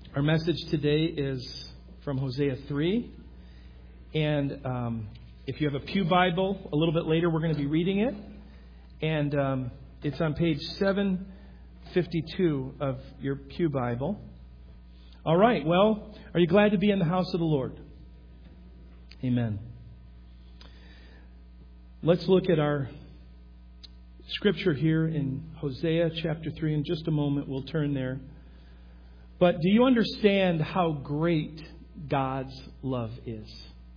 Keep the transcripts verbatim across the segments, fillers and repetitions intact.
Our message today is from Hosea three. And um, if you have a Pew Bible, a little bit later we're going to be reading it. And um, it's on page seven fifty-two of your Pew Bible. All right, well, are you glad to be in the house of the Lord? Amen. Let's look at our scripture here in Hosea chapter three. In just a moment, we'll turn there. But do you understand how great God's love is?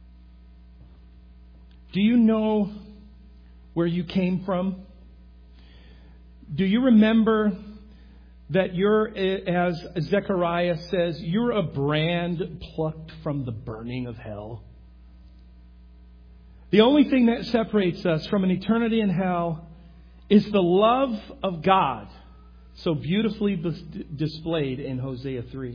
Do you know where you came from? Do you remember that you're, as Zechariah says, you're a brand plucked from the burning of hell? The only thing that separates us from an eternity in hell is the love of God, so beautifully displayed in Hosea three.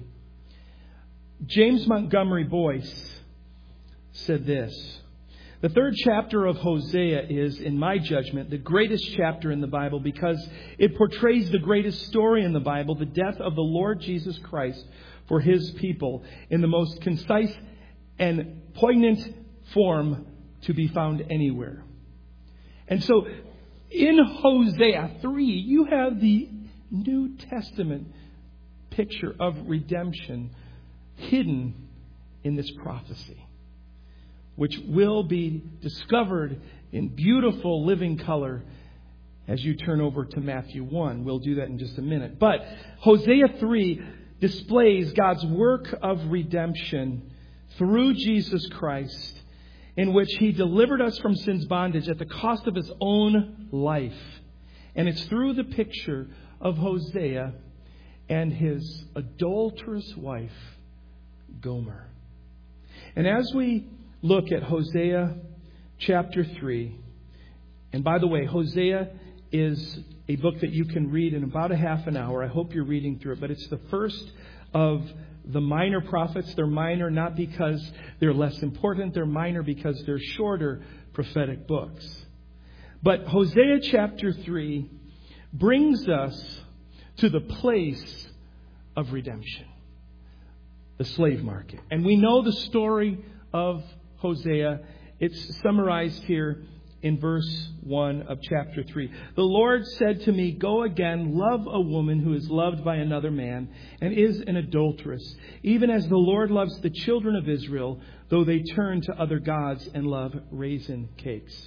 James Montgomery Boyce said this: the third chapter of Hosea is, in my judgment, the greatest chapter in the Bible because it portrays the greatest story in the Bible, the death of the Lord Jesus Christ for His people, in the most concise and poignant form to be found anywhere. And so, in Hosea three, you have the New Testament picture of redemption hidden in this prophecy, which will be discovered in beautiful living color as you turn over to Matthew one. We'll do that in just a minute. But Hosea three displays God's work of redemption through Jesus Christ, in which He delivered us from sin's bondage at the cost of His own life. And it's through the picture of Hosea and his adulterous wife, Gomer. And as we look at Hosea chapter three, and by the way, Hosea is a book that you can read in about a half an hour. I hope you're reading through it, but it's the first of the minor prophets. They're minor not because they're less important. They're minor because they're shorter prophetic books. But Hosea chapter three brings us to the place of redemption, the slave market. And we know the story of Hosea. It's summarized here in verse one of chapter three. The Lord said to me, "Go again, love a woman who is loved by another man and is an adulteress, even as the Lord loves the children of Israel, though they turn to other gods and love raisin cakes."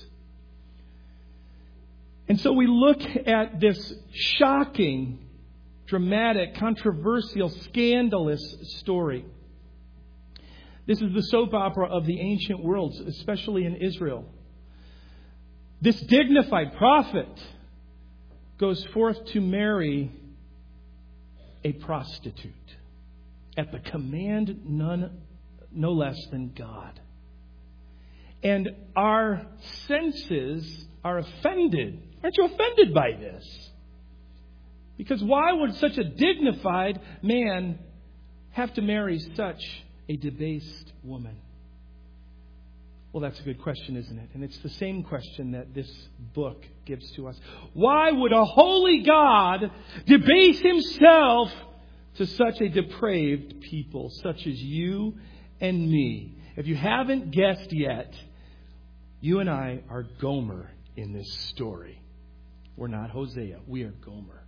And so we look at this shocking, dramatic, controversial, scandalous story. This is the soap opera of the ancient world, especially in Israel. This dignified prophet goes forth to marry a prostitute at the command none, no less than God. And our senses are offended. Aren't you offended by this? Because why would such a dignified man have to marry such a debased woman? Well, that's a good question, isn't it? And it's the same question that this book gives to us. Why would a holy God debase Himself to such a depraved people, such as you and me? If you haven't guessed yet, you and I are Gomer in this story. We're not Hosea. We are Gomer.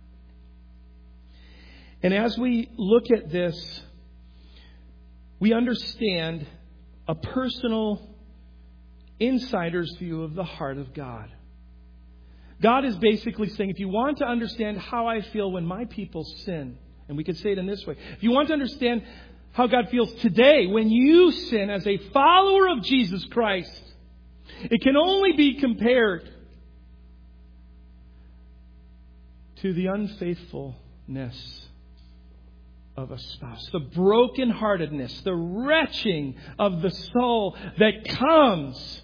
And as we look at this, we understand a personal insider's view of the heart of God. God is basically saying, if you want to understand how I feel when my people sin, and we could say it in this way, if you want to understand how God feels today when you sin as a follower of Jesus Christ, it can only be compared to the unfaithfulness of a spouse, the brokenheartedness, the wretching of the soul that comes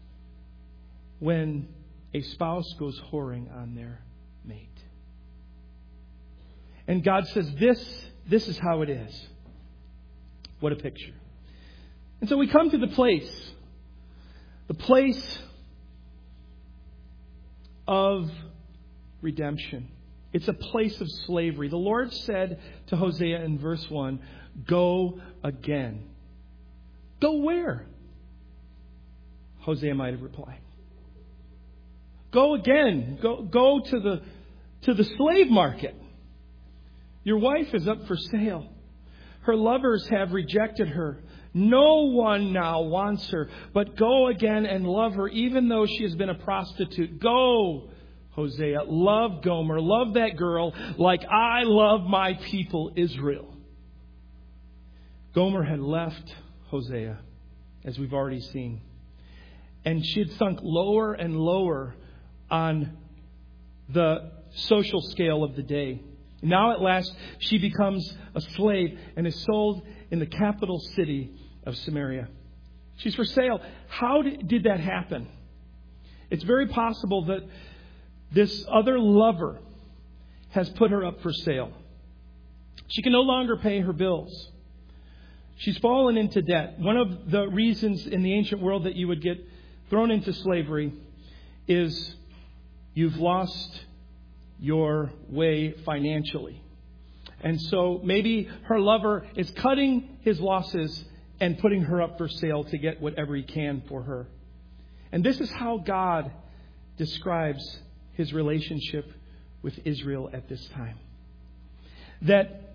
when a spouse goes whoring on their mate. And God says, this, this is how it is. What a picture. And so we come to the place, the place of redemption. It's a place of slavery. The Lord said to Hosea in verse one, go again. Go where? Hosea might have replied. Go again. Go, go to the, to the slave market. Your wife is up for sale. Her lovers have rejected her. No one now wants her. But go again and love her, even though she has been a prostitute. Go, Hosea. Love Gomer. Love that girl like I love my people Israel. Gomer had left Hosea, as we've already seen. And she had sunk lower and lower on the social scale of the day. Now at last she becomes a slave and is sold in the capital city of Samaria. She's for sale. How did that happen? It's very possible that this other lover has put her up for sale. She can no longer pay her bills. She's fallen into debt. One of the reasons in the ancient world that you would get thrown into slavery is you've lost your way financially. And so maybe her lover is cutting his losses and putting her up for sale to get whatever he can for her. And this is how God describes his relationship with Israel at this time. That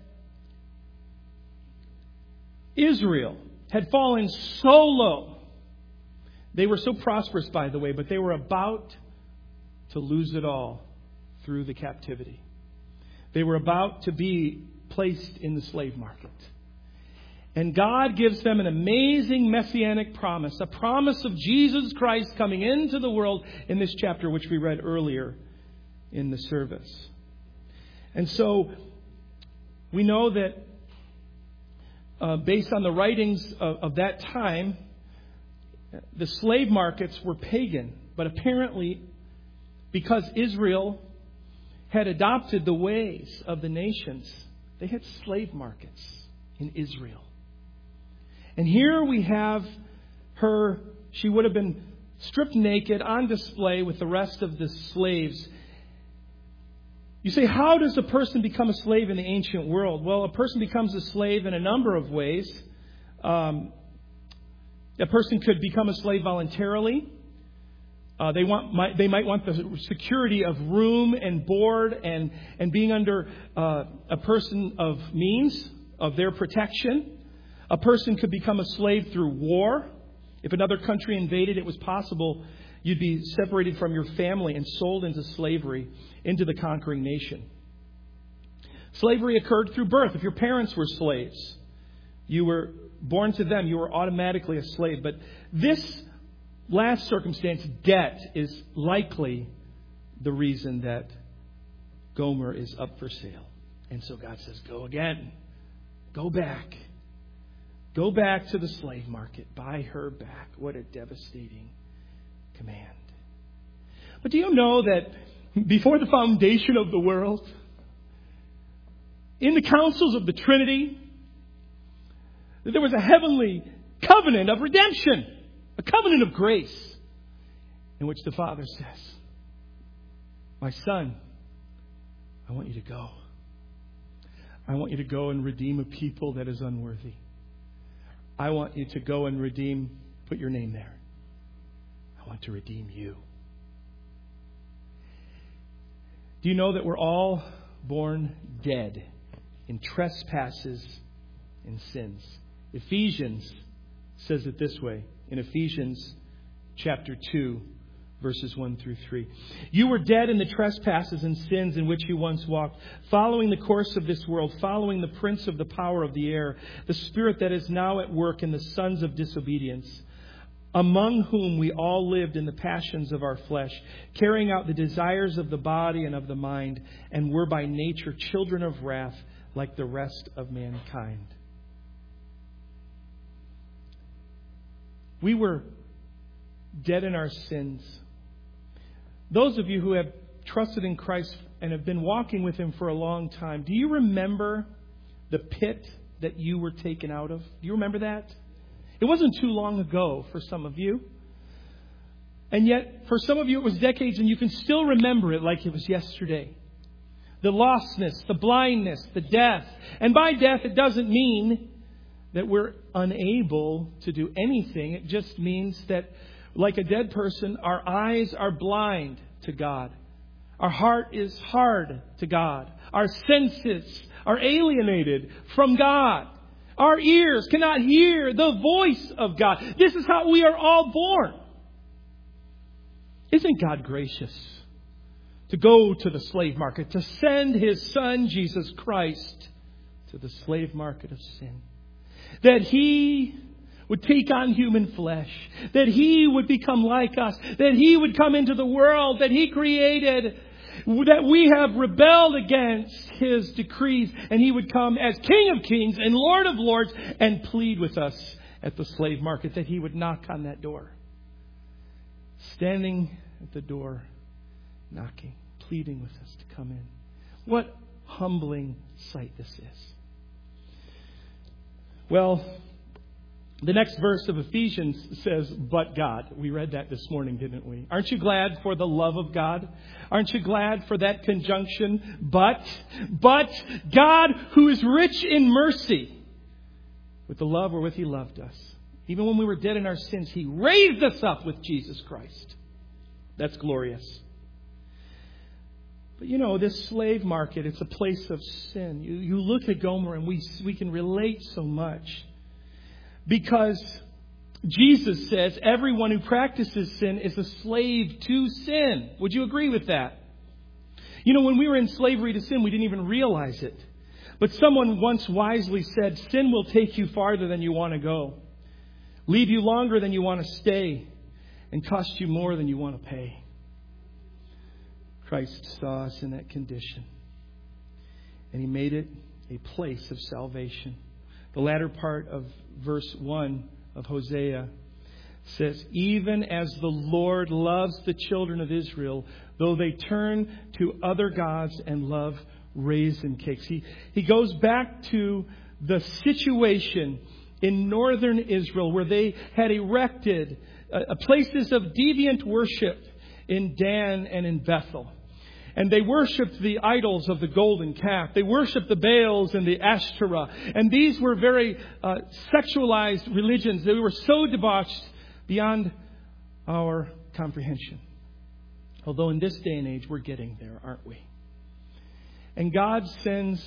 Israel had fallen so low. They were so prosperous, by the way, but they were about to lose it all through the captivity. They were about to be placed in the slave market. And God gives them an amazing messianic promise, a promise of Jesus Christ coming into the world in this chapter, which we read earlier in the service. And so we know that uh, based on the writings of, of that time, the slave markets were pagan. But apparently, because Israel had adopted the ways of the nations, they had slave markets in Israel. And here we have her, she would have been stripped naked on display with the rest of the slaves. You say, how does a person become a slave in the ancient world? Well, a person becomes a slave in a number of ways. Um, a person could become a slave voluntarily. Uh, they want, might, they might want the security of room and board and, and being under uh, a person of means, of their protection. A person could become a slave through war. If another country invaded, it was possible you'd be separated from your family and sold into slavery, into the conquering nation. Slavery occurred through birth. If your parents were slaves, you were born to them, you were automatically a slave. But this last circumstance, debt, is likely the reason that Gomer is up for sale. And so God says, go again. Go back. Go back to the slave market. Buy her back. What a devastating command. But do you know that before the foundation of the world, in the councils of the Trinity, that there was a heavenly covenant of redemption, a covenant of grace, in which the Father says, my son, I want you to go. I want you to go and redeem a people that is unworthy. I want you to go and redeem, put your name there. I want to redeem you. Do you know that we're all born dead in trespasses and sins? Ephesians says it this way in Ephesians chapter two, verses one through three. You were dead in the trespasses and sins in which you once walked, following the course of this world, following the prince of the power of the air, the spirit that is now at work in the sons of disobedience, among whom we all lived in the passions of our flesh, carrying out the desires of the body and of the mind, and were by nature children of wrath like the rest of mankind. We were dead in our sins. Those of you who have trusted in Christ and have been walking with Him for a long time, do you remember the pit that you were taken out of? Do you remember that? It wasn't too long ago for some of you. And yet, for some of you, it was decades, and you can still remember it like it was yesterday. the lostness, the blindness, the death. And by death, it doesn't mean that we're unable to do anything. It just means that, like a dead person, our eyes are blind to God. Our heart is hard to God. Our senses are alienated from God. Our ears cannot hear the voice of God. This is how we are all born. Isn't God gracious to go to the slave market, to send His Son, Jesus Christ, to the slave market of sin? That He would take on human flesh, that He would become like us, that He would come into the world that He created, that we have rebelled against His decrees, and He would come as King of Kings and Lord of Lords and plead with us at the slave market, that He would knock on that door. Standing at the door, knocking, pleading with us to come in. What humbling sight this is. Well, the next verse of Ephesians says, but God. We read that this morning, didn't we? Aren't you glad for the love of God? Aren't you glad for that conjunction? But, but God, who is rich in mercy, with the love wherewith He loved us. Even when we were dead in our sins, He raised us up with Jesus Christ. That's glorious. But you know, this slave market, it's a place of sin. You, you look at Gomer and we, we can relate so much. Because Jesus says everyone who practices sin is a slave to sin. Would you agree with that? You know, when we were in slavery to sin, we didn't even realize it. But someone once wisely said, sin will take you farther than you want to go, leave you longer than you want to stay, and cost you more than you want to pay. Christ saw us in that condition, and He made it a place of salvation. The latter part of verse one of Hosea says, even as the Lord loves the children of Israel, though they turn to other gods and love raisin cakes. He, he goes back to the situation in northern Israel where they had erected uh, places of deviant worship in Dan and in Bethel. And they worshipped the idols of the golden calf. They worshipped the Baals and the Ashtoreth. And these were very uh, sexualized religions. They were so debauched beyond our comprehension. Although in this day and age, we're getting there, aren't we? And God sends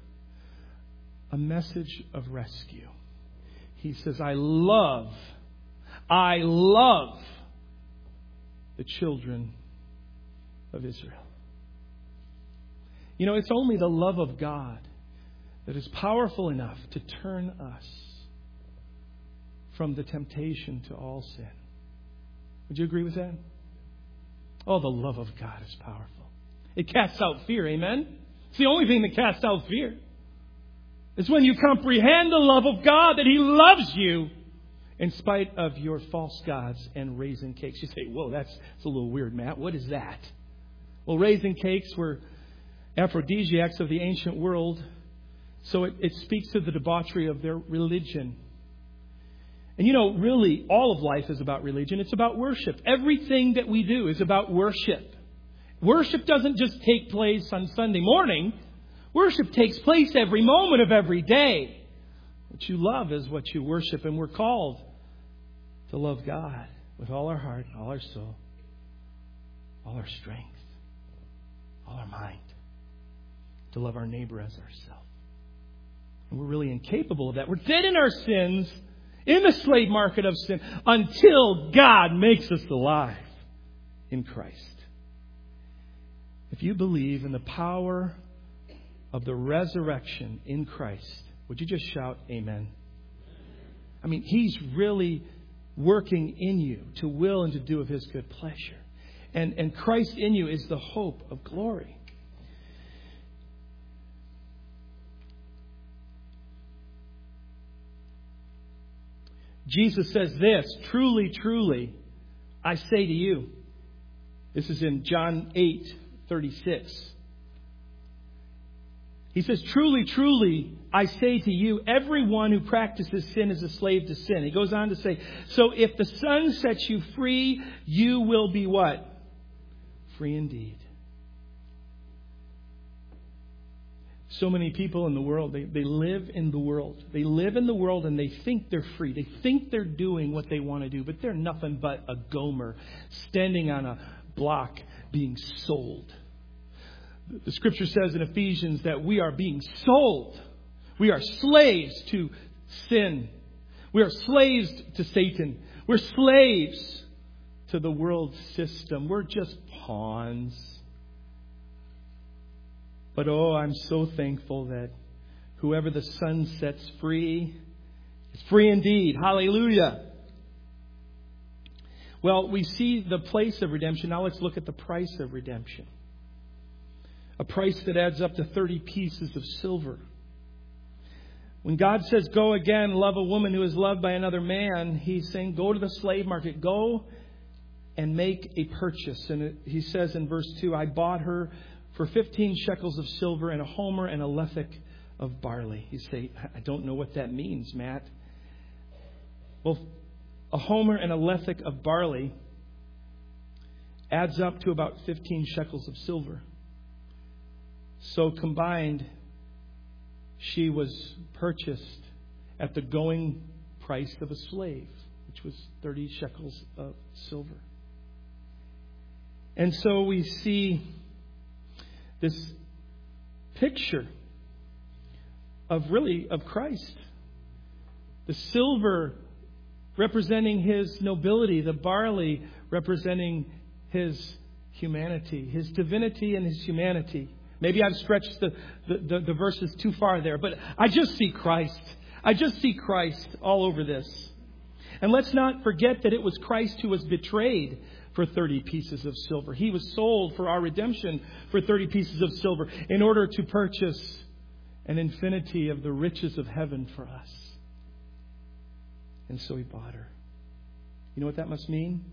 a message of rescue. He says, I love, I love the children of Israel. You know, it's only the love of God that is powerful enough to turn us from the temptation to all sin. Would you agree with that? Oh, the love of God is powerful. It casts out fear, amen? It's the only thing that casts out fear. It's when you comprehend the love of God, that He loves you in spite of your false gods and raisin cakes. You say, whoa, that's, that's a little weird, Matt. What is that? Well, raisin cakes were aphrodisiacs of the ancient world. So it, it speaks to the debauchery of their religion. And you know, really, all of life is about religion. It's about worship. Everything that we do is about worship. Worship doesn't just take place on Sunday morning. Worship takes place every moment of every day. What you love is what you worship. And we're called to love God with all our heart, all our soul, all our strength, all our mind. To love our neighbor as ourselves. And we're really incapable of that. We're dead in our sins, in the slave market of sin, until God makes us alive in Christ. If you believe in the power of the resurrection in Christ, would you just shout amen? I mean, He's really working in you to will and to do of His good pleasure. And, and Christ in you is the hope of glory. Jesus says this, truly, truly, I say to you. This is in John eight thirty-six. He says, truly, truly, I say to you, everyone who practices sin is a slave to sin. He goes on to say, so if the Son sets you free, you will be what? Free indeed. So many people in the world, they, they live in the world. They live in the world and they think they're free. They think they're doing what they want to do, but they're nothing but a Gomer standing on a block being sold. The Scripture says in Ephesians that we are being sold. We are slaves to sin. We are slaves to Satan. We're slaves to the world system. We're just pawns. But oh, I'm so thankful that whoever the Son sets free is free indeed. Hallelujah. Well, we see the place of redemption. Now let's look at the price of redemption. A price that adds up to thirty pieces of silver. When God says, go again, love a woman who is loved by another man, He's saying, go to the slave market. Go and make a purchase. And He says in verse two, I bought her for fifteen shekels of silver and a homer and a lethek of barley. You say, I don't know what that means, Matt. Well, a homer and a lethek of barley adds up to about fifteen shekels of silver. So combined, she was purchased at the going price of a slave, which was thirty shekels of silver. And so we see this picture of really of Christ. The silver representing His nobility, the barley representing His humanity, His divinity and His humanity. Maybe I've stretched the, the, the, the verses too far there, but I just see Christ. I just see Christ all over this. And let's not forget that it was Christ who was betrayed for thirty pieces of silver. He was sold for our redemption for thirty pieces of silver in order to purchase an infinity of the riches of heaven for us. And so He bought her. You know what that must mean?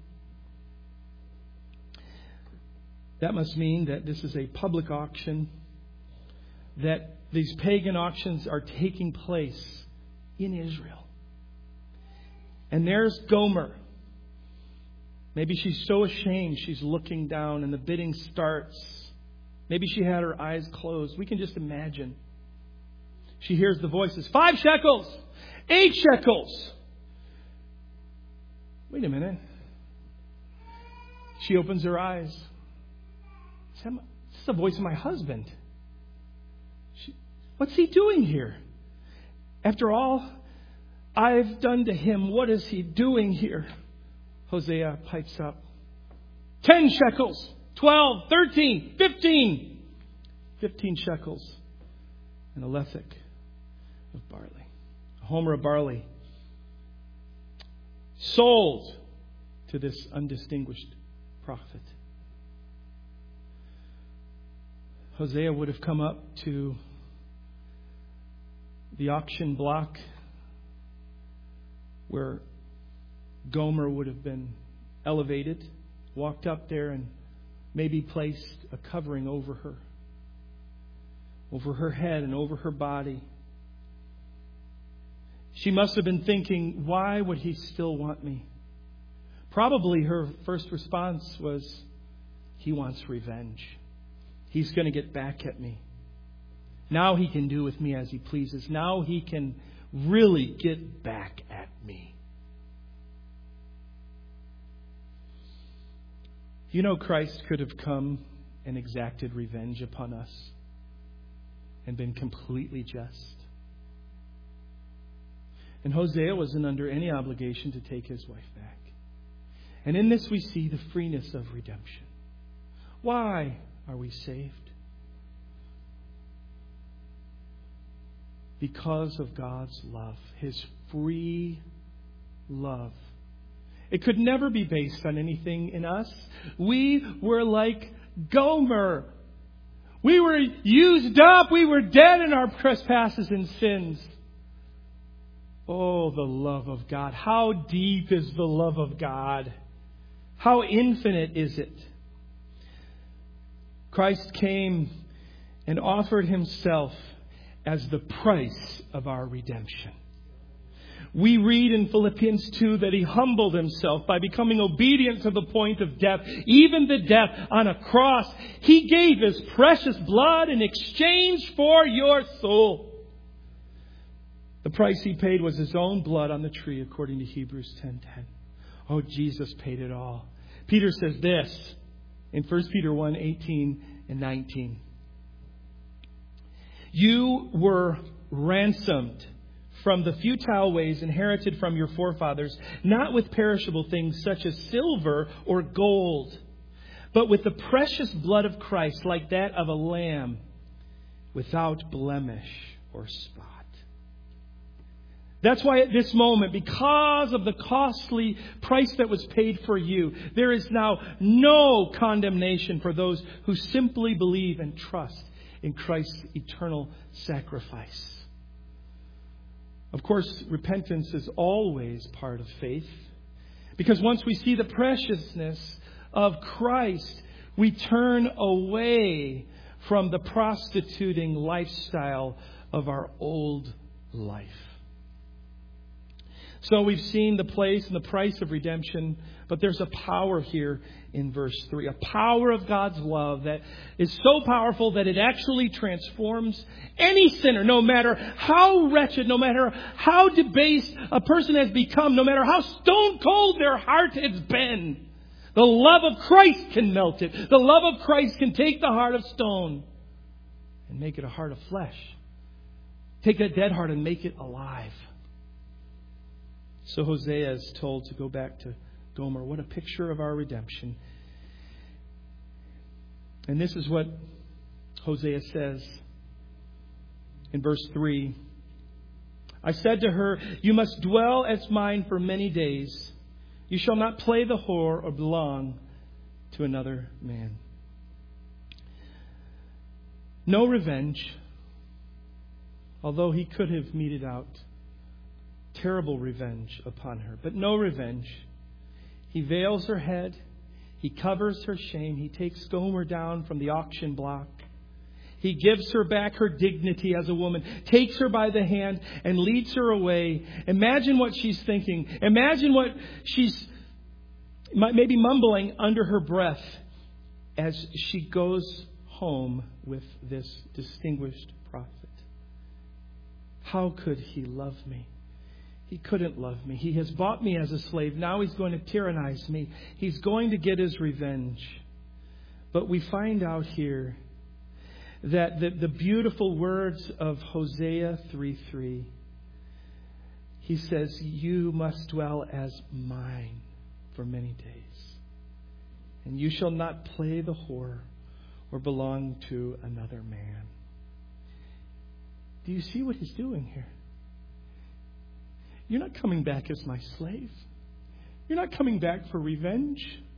That must mean that this is a public auction, that these pagan auctions are taking place in Israel. And there's Gomer. Maybe she's so ashamed she's looking down and the bidding starts. Maybe she had her eyes closed. We can just imagine. She hears the voices. Five shekels! Eight shekels! Wait a minute. She opens her eyes. This is the voice of my husband. She, what's he doing here? After all I've done to him, what is he doing here? Hosea pipes up. Ten shekels, twelve, thirteen, fifteen. Fifteen shekels and a lethek of barley. A homer of barley. Sold to this undistinguished prophet. Hosea would have come up to the auction block where Gomer would have been elevated, walked up there and maybe placed a covering over her, over her head and over her body. She must have been thinking, why would he still want me? Probably her first response was, he wants revenge. He's going to get back at me. Now he can do with me as he pleases. Now he can really get back at me. You know, Christ could have come and exacted revenge upon us and been completely just. And Hosea wasn't under any obligation to take his wife back. And in this we see the freeness of redemption. Why are we saved? Because of God's love, His free love. It could never be based on anything in us. We were like Gomer. We were used up. We were dead in our trespasses and sins. Oh, the love of God. How deep is the love of God? How infinite is it? Christ came and offered Himself as the price of our redemption. We read in Philippians two that He humbled Himself by becoming obedient to the point of death, even the death on a cross. He gave His precious blood in exchange for your soul. The price He paid was His own blood on the tree, according to Hebrews ten ten. Oh, Jesus paid it all. Peter says this in First Peter one eighteen and nineteen. You were ransomed from the futile ways inherited from your forefathers, not with perishable things such as silver or gold, but with the precious blood of Christ, like that of a lamb, without blemish or spot. That's why at this moment, because of the costly price that was paid for you, there is now no condemnation for those who simply believe and trust in Christ's eternal sacrifice. Of course, repentance is always part of faith, because once we see the preciousness of Christ, we turn away from the prostituting lifestyle of our old life. So we've seen the place and the price of redemption, but there's a power here in verse three. A power of God's love that is so powerful that it actually transforms any sinner, no matter how wretched, no matter how debased a person has become, no matter how stone cold their heart has been. The love of Christ can melt it. The love of Christ can take the heart of stone and make it a heart of flesh. Take a dead heart and make it alive. So Hosea is told to go back to Gomer. What a picture of our redemption. And this is what Hosea says in verse three. I said to her, you must dwell as mine for many days. You shall not play the whore or belong to another man. No revenge, although he could have meted out terrible revenge upon her, but no revenge. He veils her head. He covers her shame. He takes Gomer down from the auction block. He gives her back her dignity as a woman, takes her by the hand and leads her away. Imagine what she's thinking. Imagine what she's maybe mumbling under her breath as she goes home with this distinguished prophet. How could he love me? He couldn't love me. He has bought me as a slave. Now he's going to tyrannize me. He's going to get his revenge. But we find out here that the, the beautiful words of Hosea three three, he says, you must dwell as mine for many days. And you shall not play the whore or belong to another man. Do you see what he's doing here? You're not coming back as my slave. You're not coming back for revenge.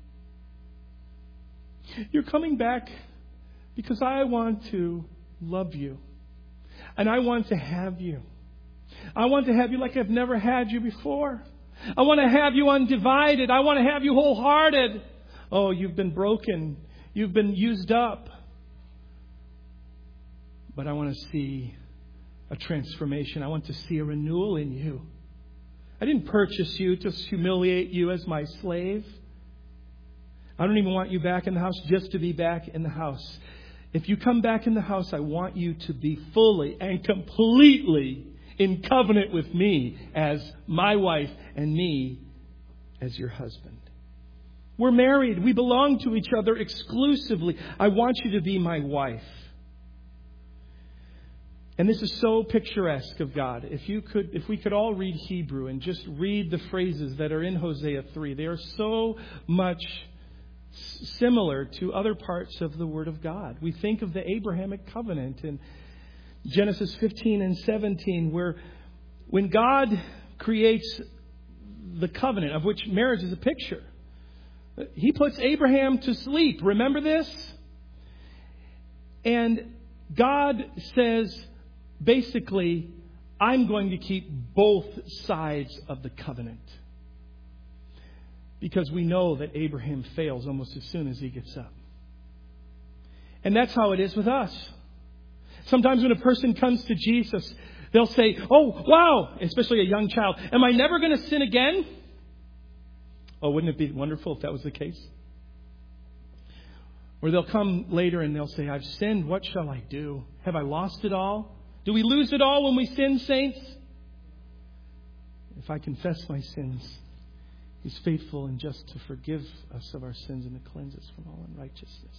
You're coming back because I want to love you. And I want to have you. I want to have you like I've never had you before. I want to have you undivided. I want to have you wholehearted. Oh, you've been broken. You've been used up. But I want to see a transformation. I want to see a renewal in you. I didn't purchase you to humiliate you as my slave. I don't even want you back in the house just to be back in the house. If you come back in the house, I want you to be fully and completely in covenant with me as my wife and me as your husband. We're married. We belong to each other exclusively. I want you to be my wife. And this is so picturesque of God. If you could, if we could all read Hebrew and just read the phrases that are in Hosea three, they are so much similar to other parts of the Word of God. We think of the Abrahamic covenant in Genesis fifteen and seventeen, where when God creates the covenant, of which marriage is a picture, He puts Abraham to sleep. Remember this? And God says, basically, I'm going to keep both sides of the covenant. Because we know that Abraham fails almost as soon as he gets up. And that's how it is with us. Sometimes when a person comes to Jesus, They'll say, oh, wow, especially a young child, am I never going to sin again? Oh, wouldn't it be wonderful if that was the case? Or they'll come later and they'll say, I've sinned. What shall I do? Have I lost it all? Do we lose it all when we sin, saints? If I confess my sins, He's faithful and just to forgive us of our sins and to cleanse us from all unrighteousness.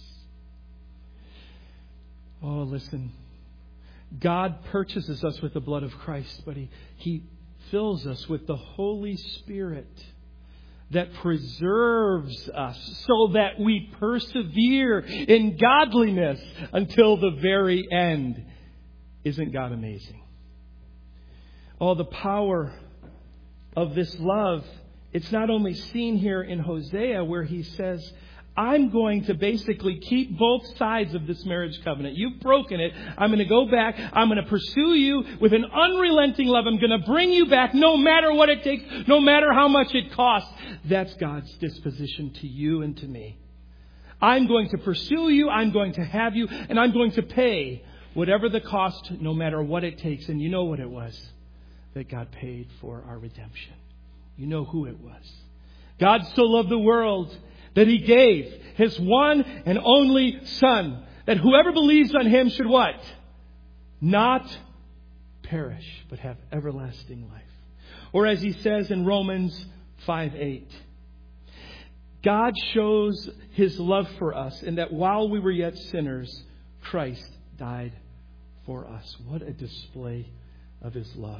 Oh, listen. God purchases us with the blood of Christ, but He, he fills us with the Holy Spirit that preserves us so that we persevere in godliness until the very end. Isn't God amazing? Oh, the power of this love. It's not only seen here in Hosea where he says, I'm going to basically keep both sides of this marriage covenant. You've broken it. I'm going to go back. I'm going to pursue you with an unrelenting love. I'm going to bring you back no matter what it takes, no matter how much it costs. That's God's disposition to you and to me. I'm going to pursue you. I'm going to have you. And I'm going to pay whatever the cost, no matter what it takes. And you know what it was that God paid for our redemption. You know who it was. God so loved the world that He gave His one and only Son, that whoever believes on Him should what? Not perish, but have everlasting life. Or as He says in Romans five eight, God shows His love for us in that while we were yet sinners, Christ died for us. What a display of His love.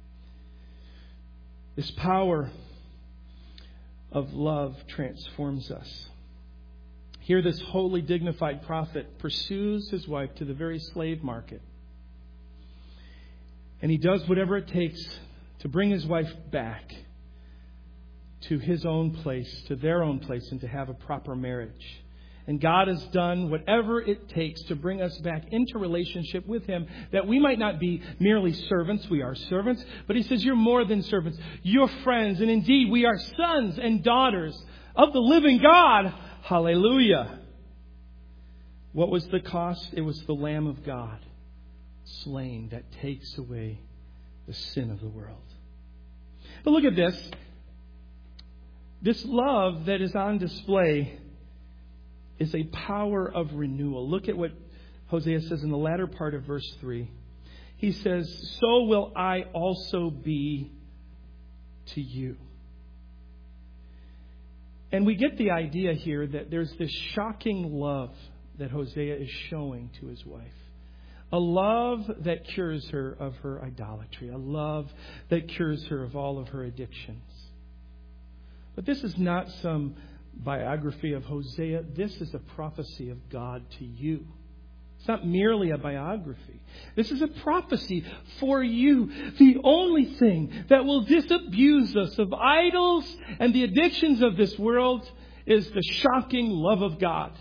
This power of love transforms us. Here this holy, dignified prophet pursues his wife to the very slave market. And he does whatever it takes to bring his wife back to his own place, to their own place, and to have a proper marriage. And God has done whatever it takes to bring us back into relationship with Him, that we might not be merely servants. We are servants. But He says, you're more than servants. You're friends. And indeed, we are sons and daughters of the living God. Hallelujah. What was the cost? It was the Lamb of God slain that takes away the sin of the world. But look at this. This love that is on display is a power of renewal. Look at what Hosea says in the latter part of verse three. He says, so will I also be to you. And we get the idea here that there's this shocking love that Hosea is showing to his wife. A love that cures her of her idolatry. A love that cures her of all of her addictions. But this is not some biography of Hosea. This is a prophecy of God to you. It's not merely a biography. This is a prophecy for you. The only thing that will disabuse us of idols and the addictions of this world is the shocking love of God.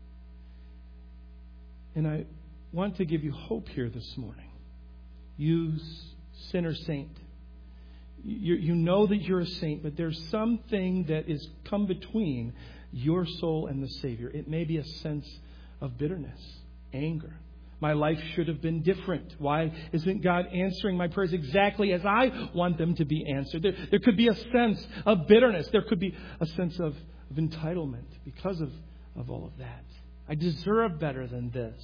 And I want to give you hope here this morning. You sinner saint. You, you know that you're a saint, but there's something that is come between your soul and the Savior. It may be a sense of bitterness, anger. My life should have been different. Why isn't God answering my prayers exactly as I want them to be answered? There, there could be a sense of bitterness. There could be a sense of, of entitlement because of, of all of that. I deserve better than this.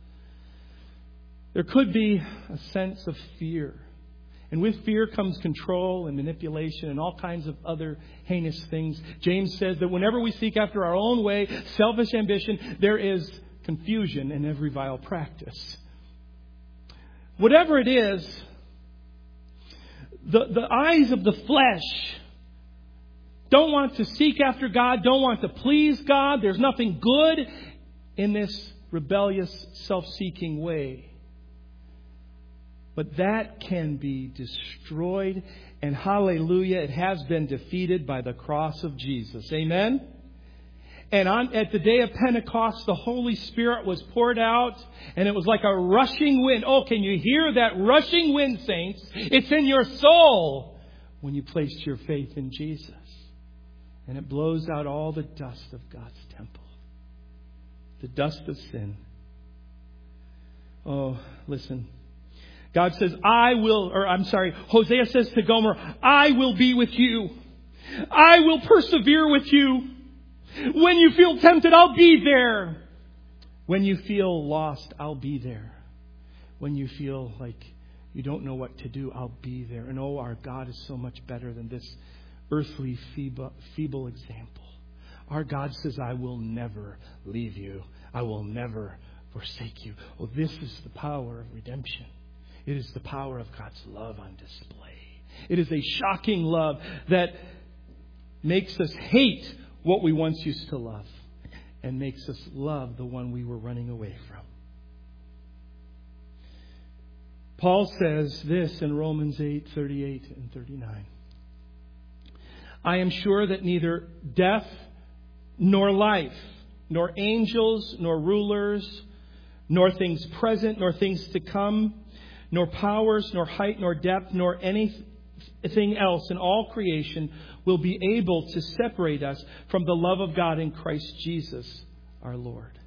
There could be a sense of fear. And with fear comes control and manipulation and all kinds of other heinous things. James says that whenever we seek after our own way, selfish ambition, there is confusion in every vile practice. Whatever it is, the, the eyes of the flesh don't want to seek after God, don't want to please God. There's nothing good in this rebellious, self-seeking way. But that can be destroyed. And hallelujah, it has been defeated by the cross of Jesus. Amen? And on, at the day of Pentecost, the Holy Spirit was poured out. And it was like a rushing wind. Oh, can you hear that rushing wind, saints? It's in your soul when you placed your faith in Jesus. And it blows out all the dust of God's temple. The dust of sin. Oh, listen. God says, I will, or I'm sorry, Hosea says to Gomer, I will be with you. I will persevere with you. When you feel tempted, I'll be there. When you feel lost, I'll be there. When you feel like you don't know what to do, I'll be there. And oh, our God is so much better than this earthly feeble, feeble example. Our God says, I will never leave you. I will never forsake you. Oh, this is the power of redemption. It is the power of God's love on display. It is a shocking love that makes us hate what we once used to love and makes us love the one we were running away from. Paul says this in Romans eight, thirty-eight and thirty-nine. I am sure that neither death nor life, nor angels, nor rulers, nor things present, nor things to come, nor powers, nor height, nor depth, nor anything else in all creation will be able to separate us from the love of God in Christ Jesus our Lord.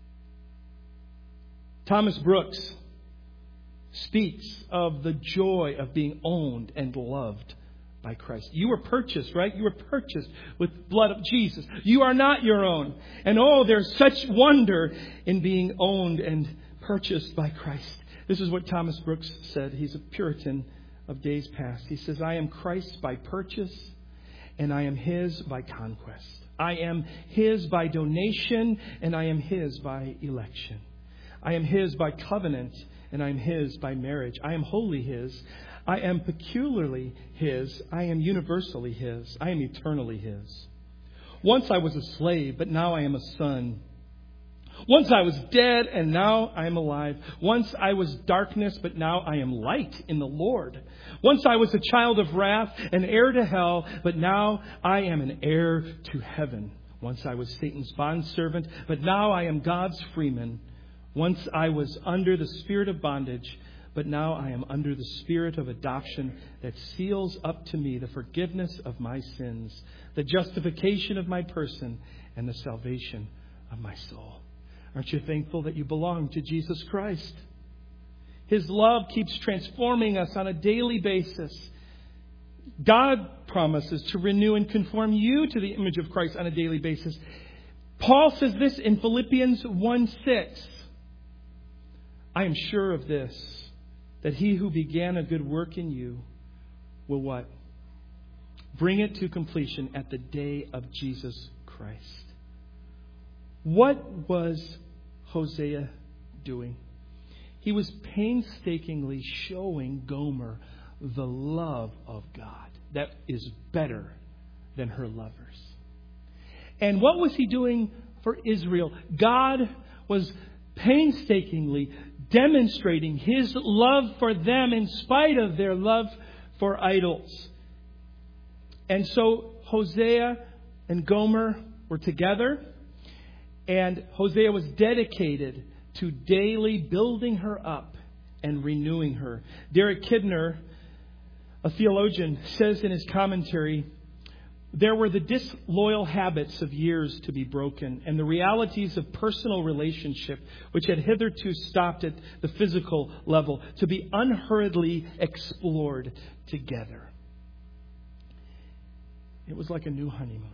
Thomas Brooks speaks of the joy of being owned and loved by Christ. You were purchased, right? You were purchased with the blood of Jesus. You are not your own. And oh, there's such wonder in being owned and purchased by Christ. This is what Thomas Brooks said. He's a Puritan of days past. He says, I am Christ's by purchase, and I am His by conquest. I am His by donation, and I am His by election. I am His by covenant, and I am His by marriage. I am wholly His. I am peculiarly His. I am universally His. I am eternally His. Once I was a slave, but now I am a son. Once I was dead, and now I am alive. Once I was darkness, but now I am light in the Lord. Once I was a child of wrath, an heir to hell, but now I am an heir to heaven. Once I was Satan's bondservant, but now I am God's freeman. Once I was under the spirit of bondage, but now I am under the spirit of adoption that seals up to me the forgiveness of my sins, the justification of my person, and the salvation of my soul. Aren't you thankful that you belong to Jesus Christ? His love keeps transforming us on a daily basis. God promises to renew and conform you to the image of Christ on a daily basis. Paul says this in Philippians one six. I am sure of this, that He who began a good work in you will what? Bring it to completion at the day of Jesus Christ. What was Hosea doing? He was painstakingly showing Gomer the love of God that is better than her lovers. And what was He doing for Israel? God was painstakingly demonstrating His love for them in spite of their love for idols. And so Hosea and Gomer were together. And Hosea was dedicated to daily building her up and renewing her. Derek Kidner, a theologian, says in his commentary, there were the disloyal habits of years to be broken and the realities of personal relationship, which had hitherto stopped at the physical level, to be unhurriedly explored together. It was like a new honeymoon.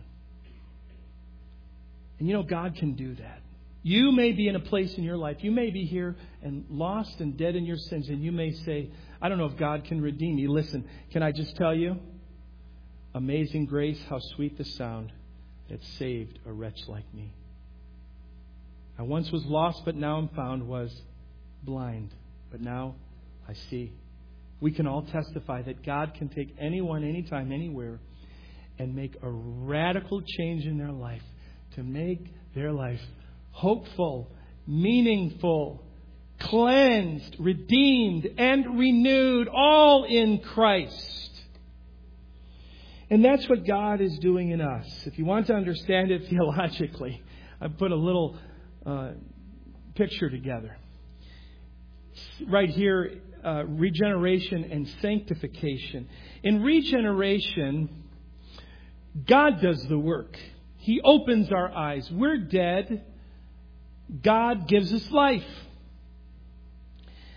And you know, God can do that. You may be in a place in your life, you may be here and lost and dead in your sins, and you may say, I don't know if God can redeem me. Listen, can I just tell you? Amazing grace, how sweet the sound that saved a wretch like me. I once was lost, but now am found, was blind, but now I see. We can all testify that God can take anyone, anytime, anywhere, and make a radical change in their life to make their life hopeful, meaningful, cleansed, redeemed, and renewed, all in Christ. And that's what God is doing in us. If you want to understand it theologically, I put a little uh, picture together. Right here, uh, regeneration and sanctification. In regeneration, God does the work. He opens our eyes. We're dead. God gives us life.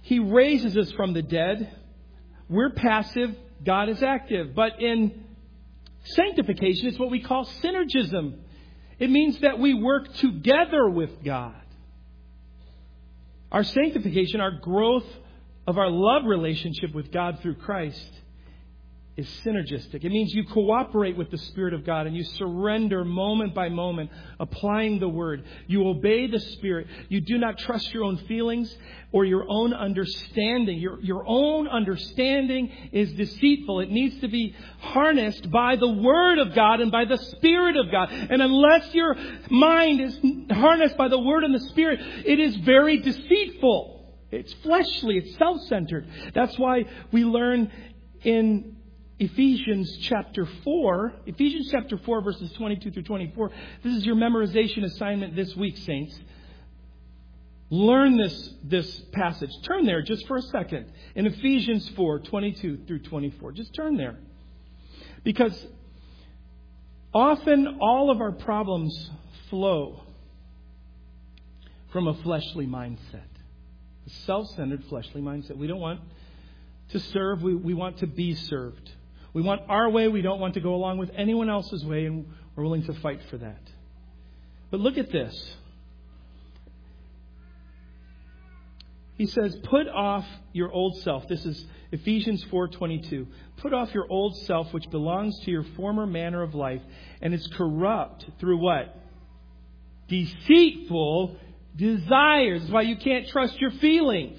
He raises us from the dead. We're passive. God is active. But in sanctification, it's what we call synergism. It means that we work together with God. Our sanctification, our growth of our love relationship with God through Christ is synergistic. It means you cooperate with the Spirit of God and you surrender moment by moment, applying the Word. You obey the Spirit. You do not trust your own feelings or your own understanding. Your, your own understanding is deceitful. It needs to be harnessed by the Word of God and by the Spirit of God. And unless your mind is harnessed by the Word and the Spirit, it is very deceitful. It's fleshly. It's self-centered. That's why we learn in Ephesians chapter four, Ephesians chapter four, verses twenty-two through twenty-four. This is your memorization assignment this week, saints. Learn this, this passage. Turn there just for a second. In Ephesians four, twenty-two through twenty-four. Just turn there. Because often all of our problems flow from a fleshly mindset. A self-centered fleshly mindset. We don't want to serve. We, we want to be served. We want our way. We don't want to go along with anyone else's way, and we're willing to fight for that. But look at this. He says, put off your old self. This is Ephesians four twenty-two. Put off your old self, which belongs to your former manner of life, and is corrupt through what? Deceitful desires. That's why you can't trust your feelings.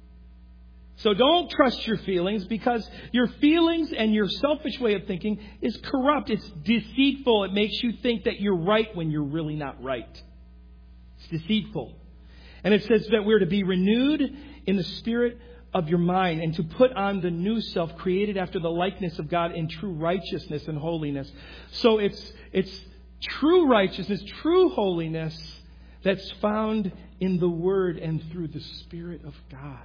So don't trust your feelings, because your feelings and your selfish way of thinking is corrupt. It's deceitful. It makes you think that you're right when you're really not right. It's deceitful. And it says that we're to be renewed in the spirit of your mind and to put on the new self created after the likeness of God in true righteousness and holiness. So it's, it's true righteousness, true holiness that's found in the Word and through the Spirit of God.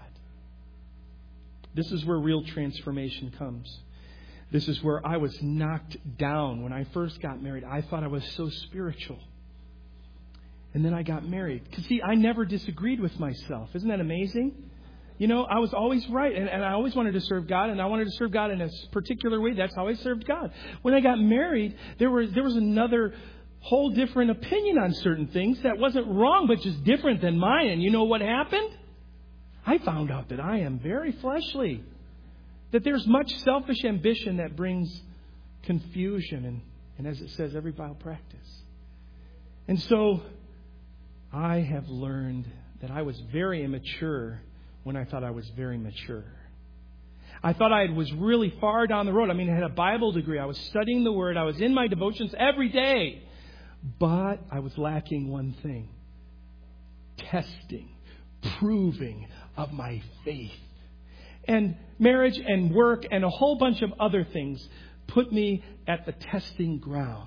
This is where real transformation comes. This is where I was knocked down. When I first got married, I thought I was so spiritual. And then I got married. Because, see, I never disagreed with myself. Isn't that amazing? You know, I was always right. And, and I always wanted to serve God. And I wanted to serve God in a particular way. That's how I served God. When I got married, there was, there was another whole different opinion on certain things that wasn't wrong, but just different than mine. And you know what happened? I found out that I am very fleshly. That there's much selfish ambition that brings confusion. And, and as it says, every vile practice. And so I have learned that I was very immature when I thought I was very mature. I thought I was really far down the road. I mean, I had a Bible degree. I was studying the Word. I was in my devotions every day. But I was lacking one thing. Testing, proving of my faith. And marriage and work and a whole bunch of other things put me at the testing grounds.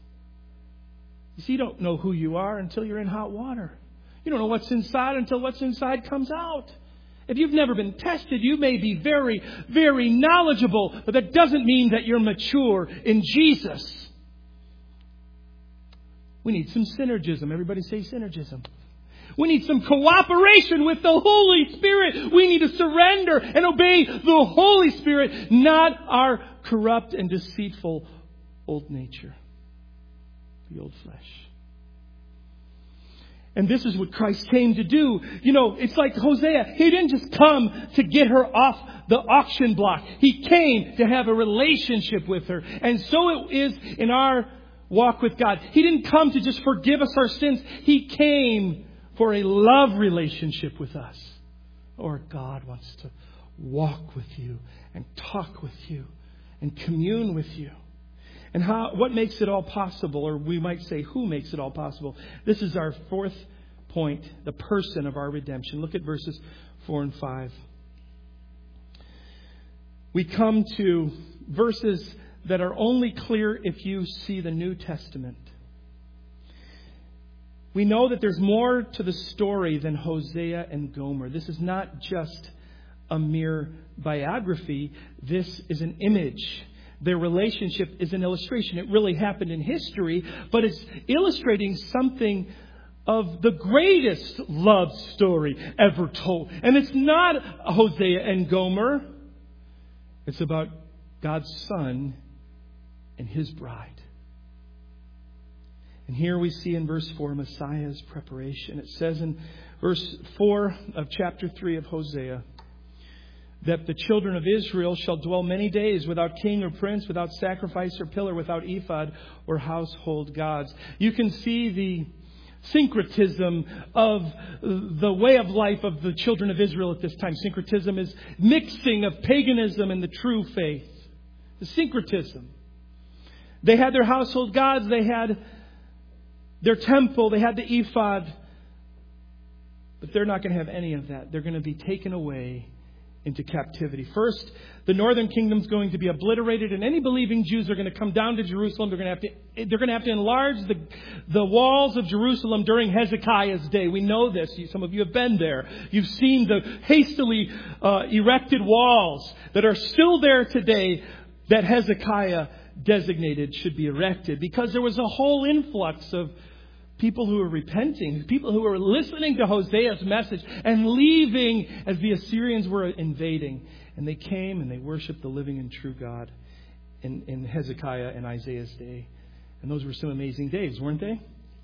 You see, you don't know who you are until you're in hot water. You don't know what's inside until what's inside comes out. If you've never been tested, you may be very, very knowledgeable, but that doesn't mean that you're mature in Jesus. We need some synergism. Everybody say synergism. We need some cooperation with the Holy Spirit. We need to surrender and obey the Holy Spirit, not our corrupt and deceitful old nature, the old flesh. And this is what Christ came to do. You know, it's like Hosea. He didn't just come to get her off the auction block. He came to have a relationship with her. And so it is in our walk with God. He didn't come to just forgive us our sins. He came for a love relationship with us. Or God wants to walk with you and talk with you and commune with you. And how? What makes it all possible? Or we might say, who makes it all possible? This is our fourth point, the person of our redemption. Look at verses four and five. We come to verses that are only clear if you see the New Testament. We know that there's more to the story than Hosea and Gomer. This is not just a mere biography. This is an image. Their relationship is an illustration. It really happened in history, but it's illustrating something of the greatest love story ever told. And it's not Hosea and Gomer. It's about God's Son and His bride. And here we see in verse four Messiah's preparation. It says in verse four of chapter three of Hosea that the children of Israel shall dwell many days without king or prince, without sacrifice or pillar, without ephod or household gods. You can see the syncretism of the way of life of the children of Israel at this time. Syncretism is mixing of paganism and the true faith. The syncretism. They had their household gods. They had their temple. They had the ephod. But they're not going to have any of that. They're going to be taken away into captivity. First, the northern kingdom is going to be obliterated, and any believing Jews are going to come down to Jerusalem. They're going to have to, they're going to have to enlarge the, the walls of Jerusalem during Hezekiah's day. We know this. Some of you have been there. You've seen the hastily uh, erected walls that are still there today that Hezekiah designated should be erected, because there was a whole influx of people who were repenting, people who were listening to Hosea's message and leaving as the Assyrians were invading. And they came and they worshiped the living and true God in, in Hezekiah and Isaiah's day. And those were some amazing days, weren't they?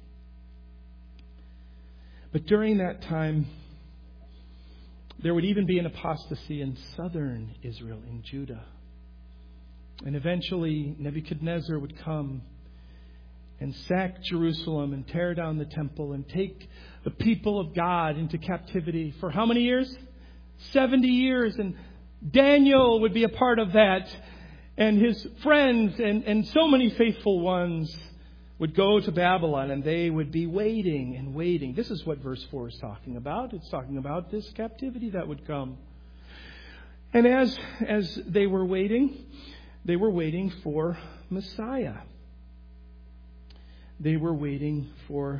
But during that time, there would even be an apostasy in southern Israel, in Judah. And eventually Nebuchadnezzar would come and sack Jerusalem and tear down the temple and take the people of God into captivity for how many years? seventy years. And Daniel would be a part of that. And his friends and, and so many faithful ones would go to Babylon, and they would be waiting and waiting. This is what verse four is talking about. It's talking about this captivity that would come. And as, as they were waiting, they were waiting for Messiah. They were waiting for,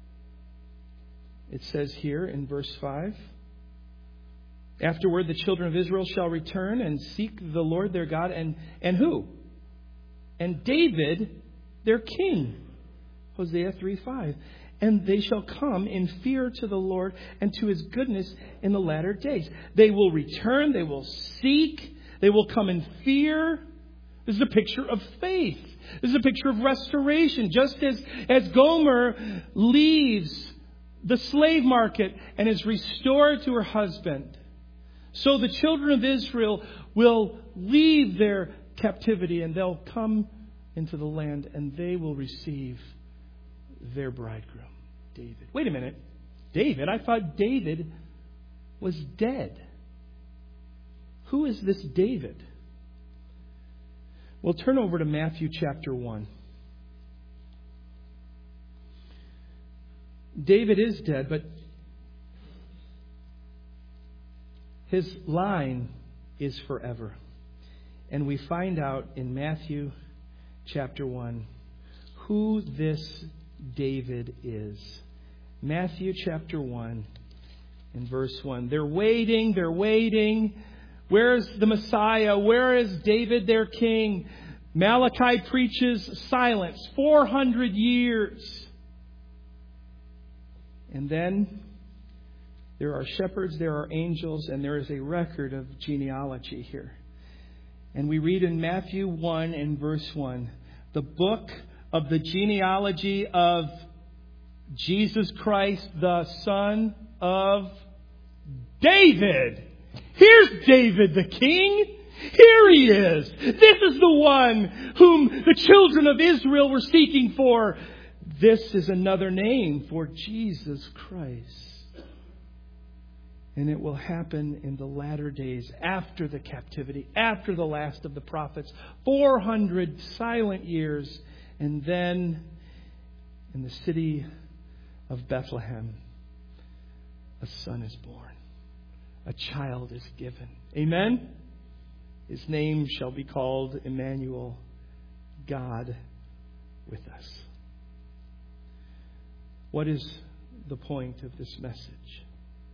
it says here in verse five, afterward the children of Israel shall return and seek the Lord their God. And, and who? And David, their king. Hosea three five. And they shall come in fear to the Lord and to His goodness in the latter days. They will return. They will seek. They will come in fear. This is a picture of faith. This is a picture of restoration. Just as, as Gomer leaves the slave market and is restored to her husband, so the children of Israel will leave their captivity and they'll come into the land and they will receive their bridegroom, David. Wait a minute. David? I thought David was dead. Who is this David? Well, turn over to Matthew chapter one. David is dead, but his line is forever. And we find out in Matthew chapter one who this David is. Matthew chapter one and verse one. They're waiting, they're waiting. Where is the Messiah? Where is David, their king? Malachi preaches silence. four hundred years. And then there are shepherds, there are angels, and there is a record of genealogy here. And we read in Matthew one and verse one, the book of the genealogy of Jesus Christ, the son of David. Here's David the king. Here he is. This is the one whom the children of Israel were seeking for. This is another name for Jesus Christ. And it will happen in the latter days, after the captivity, after the last of the prophets. four hundred silent years. And then in the city of Bethlehem, a son is born. A child is given. Amen? His name shall be called Emmanuel, God with us. What is the point of this message?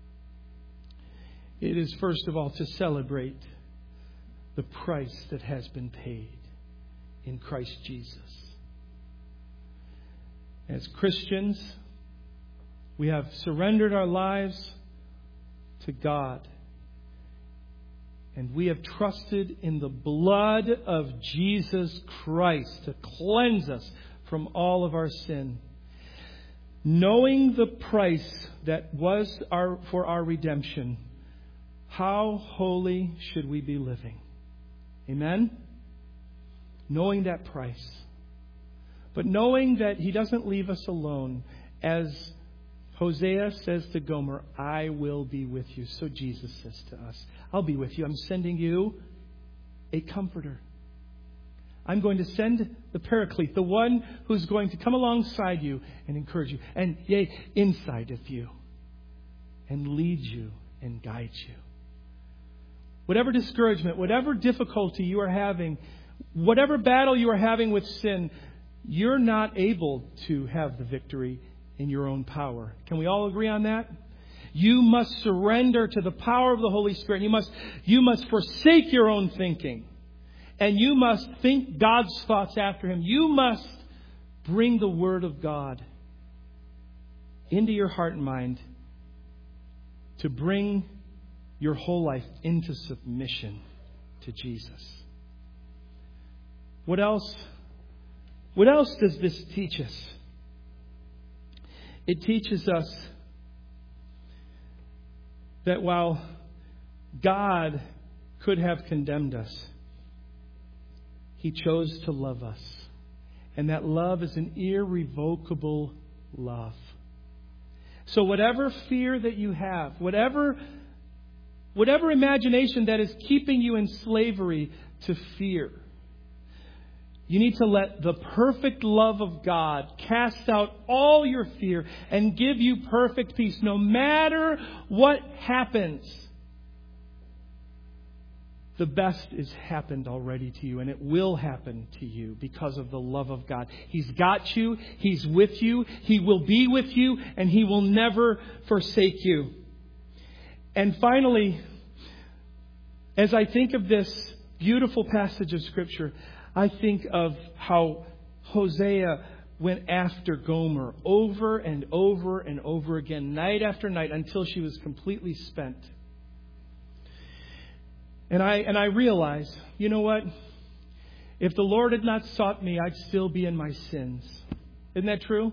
It is, first of all, to celebrate the price that has been paid in Christ Jesus. As Christians, We have surrendered our lives to God. And we have trusted in the blood of Jesus Christ to cleanse us from all of our sin. Knowing the price that was our, for our redemption, how holy should we be living? Amen? Knowing that price. But knowing that He doesn't leave us alone. As Hosea says to Gomer, I will be with you. So Jesus says to us, I'll be with you. I'm sending you a comforter. I'm going to send the Paraclete, the one who's going to come alongside you and encourage you. And yea, inside of you. And lead you and guide you. Whatever discouragement, whatever difficulty you are having, whatever battle you are having with sin, you're not able to have the victory in your own power. Can we all agree on that? You must surrender to the power of the Holy Spirit. You must, you must forsake your own thinking. And you must think God's thoughts after Him. You must bring the Word of God into your heart and mind to bring your whole life into submission to Jesus. What else? What else does this teach us? It teaches us that while God could have condemned us, He chose to love us. And that love is an irrevocable love. So whatever fear that you have, whatever, whatever imagination that is keeping you in slavery to fear, you need to let the perfect love of God cast out all your fear and give you perfect peace no matter what happens. The best has happened already to you, and it will happen to you because of the love of God. He's got you. He's with you. He will be with you, and He will never forsake you. And finally, as I think of this beautiful passage of Scripture, I think of how Hosea went after Gomer over and over and over again, night after night, until she was completely spent. And I and I realized, you know what? If the Lord had not sought me, I'd still be in my sins. Isn't that true?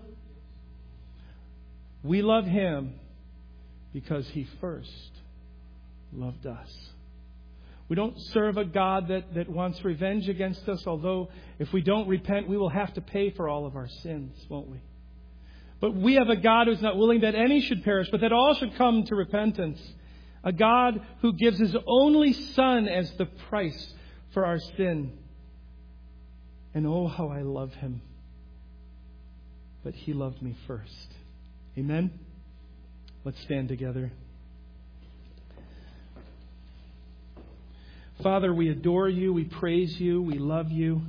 We love Him because He first loved us. We don't serve a God that, that wants revenge against us, although if we don't repent, we will have to pay for all of our sins, won't we? But we have a God who's not willing that any should perish, but that all should come to repentance. A God who gives His only Son as the price for our sin. And oh, how I love Him. But He loved me first. Amen? Let's stand together. Father, we adore You. We praise You. We love You.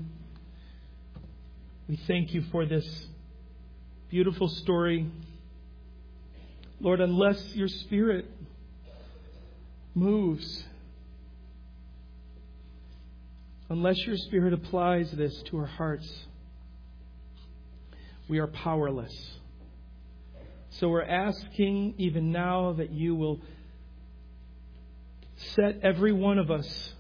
We thank You for this beautiful story. Lord, unless Your Spirit moves, unless Your Spirit applies this to our hearts, we are powerless. So we're asking even now that You will set every one of us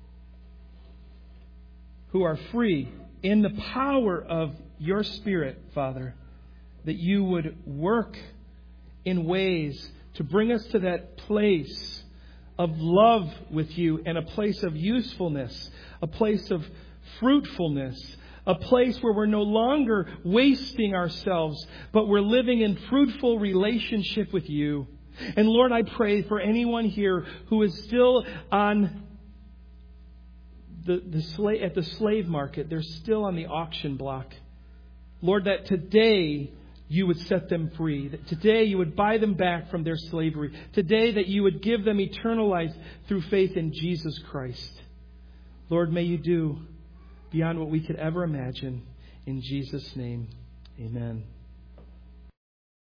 who are free in the power of Your Spirit, Father, that You would work in ways to bring us to that place of love with You and a place of usefulness, a place of fruitfulness, a place where we're no longer wasting ourselves, but we're living in fruitful relationship with You. And Lord, I pray for anyone here who is still on the, the slave, at the slave market, they're still on the auction block. Lord, that today You would set them free. That today You would buy them back from their slavery. Today that You would give them eternal life through faith in Jesus Christ. Lord, may You do beyond what we could ever imagine. In Jesus' name, amen.